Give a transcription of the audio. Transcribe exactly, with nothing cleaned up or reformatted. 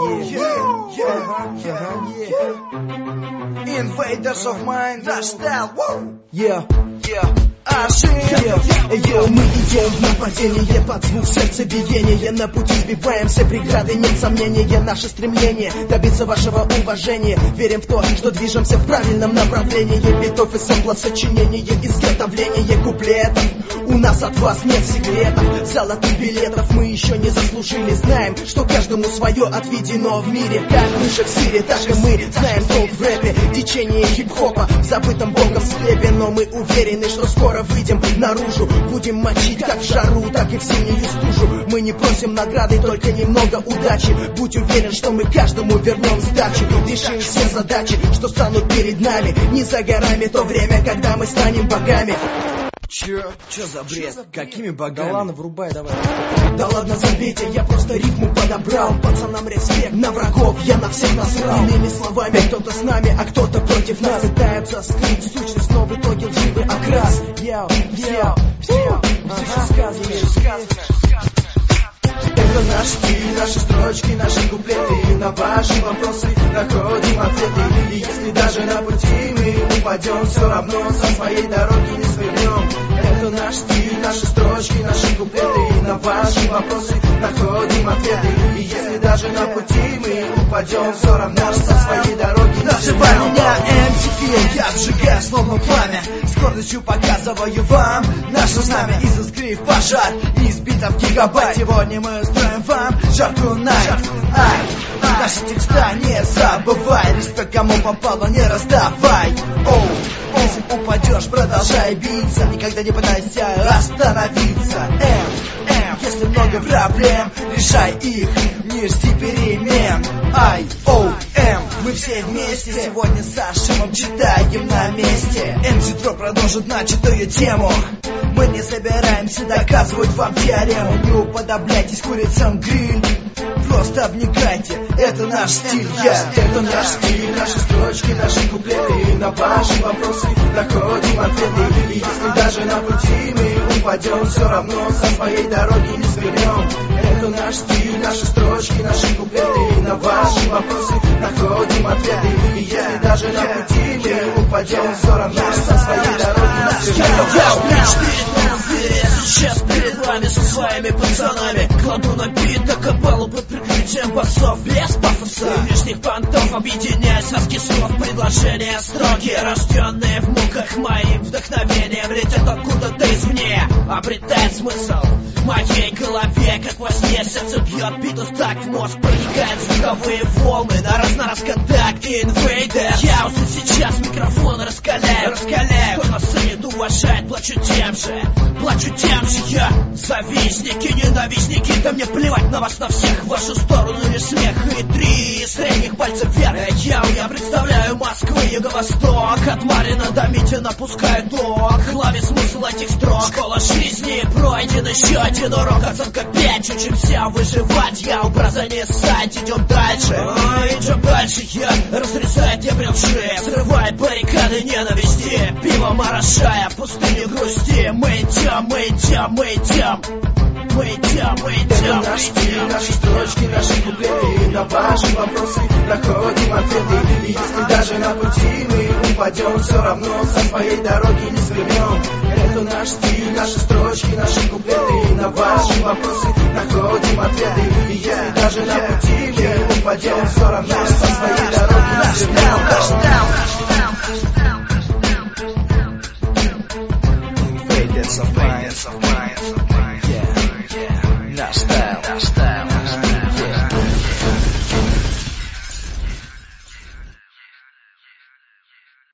yeah, yeah, yeah, yeah. Invaders of mine, Rush Style, woo! Yeah, yeah. Йо, мы идем в нападение под звук сердцебиения. На пути сбиваем все преграды, нет сомнения. Наше стремление добиться вашего уважения. Верим в то, что движемся в правильном направлении. Битов и сэмплов, сочинение, изготовление куплетов. У нас от вас нет секретов, золотых билетов мы еще не заслужили. Знаем, что каждому свое отведено в мире. Как мышек в сире, так и мы знаем толк в рэпе. Течение хип-хопа в забытом богом склепе. Но мы уверены, что скоро выйдем наружу. Будем мочить как в жару, так и в синюю стужу. Мы не просим награды, только немного удачи. Будь уверен, что мы каждому вернем сдачу. Решим все задачи, что станут перед нами. Не за горами то время, когда мы станем богами. Чё? Чё за бред? Какими богами? Да ладно, врубай давай. Да ладно, забейте, я просто рифму подобрал. Пацанам респект, на врагов я на всех насрал. Иными словами, кто-то с нами, а кто-то против нас. Пытаются скрыть сущность, но в итоге лживый окрас. Йоу, йоу, все, все сказано. Это наш стиль, наши строчки, наши куплеты. На ваши вопросы находим ответы. И если даже на пути мы упадем, все равно со своей дороги не свернем. Это наш стиль, наши строчки, наши куплеты. На ваши вопросы находим ответы. И если даже на пути мы упадем, все равно со своей дороги не Называй меня эм си пи, я сжигаю словно пламя. С гордостью показываю вам наше знамя. Из искры в пожар, из битов гигабайт. Сегодня мы устроим вам жаркую найт. Ай, наши текста не забывай. Респект кому попало, не раздавай. Оу, если упадешь, продолжай биться. Никогда не пытайся остановиться. Эм, эм, если много проблем, решай их, не жди перемен. Ай, оу, эм, мы все вместе сегодня с Шимом читаем на месте. эм си Тро продолжит начатую тему. Мы не собираемся доказывать вам теорему. Не уподобляйтесь курицам гриль. Просто обникайте, это наш стиль, я, это наш стиль, наши строчки, наши куплеты. На ваши вопросы находим ответы. И если даже на пути мы упадем, все равно со своей дороги не свернем. Это наш стиль, наши строчки, наши куплеты. На ваши вопросы находим ответы. И если даже на пути мы упадем, все равно со своей дороги не свернем. Сейчас перед вами со своими пацанами кладу на бит акапеллу под прикрытием басов. Без пафоса и лишних понтов объединяя связки слов. Предложения строки, рожденные в муках моим вдохновением, летят откуда-то извне, обретает смысл в моей голове, как во сне. Сердце бьет, битус так в мозг проникает звуковые волны на раз на раз контакт. Инвейдер, я уже сейчас микрофон раскаляю, раскаляю. Кто нас ценит, уважает, плачу тем же, плачу тем же я. Завистники, ненавистники, да мне плевать на вас, на всех. В вашу сторону лишь смех и три средних пальцев вверх. Я, я представляю Москвы, юго-восток. От Марина до Митина пускаю ток. Главе смысл этих строк. Школа жизни пройден, еще один урок. Оценка пять, учимся выживать. Я образа не ссать, идем дальше. А, идем дальше, я разрезаю те брелши, срывает баррикады ненависти. Пивом орошая пустыню грусти. Мы идем, мы идем, мы идем. Мы идем, мы идем. Это наш стиль, наши строчки, наши куплеты. На ваши вопросы находим ответы. И если даже на пути мы упадем, все равно со своей дороги не свернем. Это наш стиль, наши строчки, наши куплеты. На ваши вопросы находим ответы. И если даже на пути мы упадем, все равно со своей дороги не свернем. Invaders of mine, yeah, yeah, наш стайл.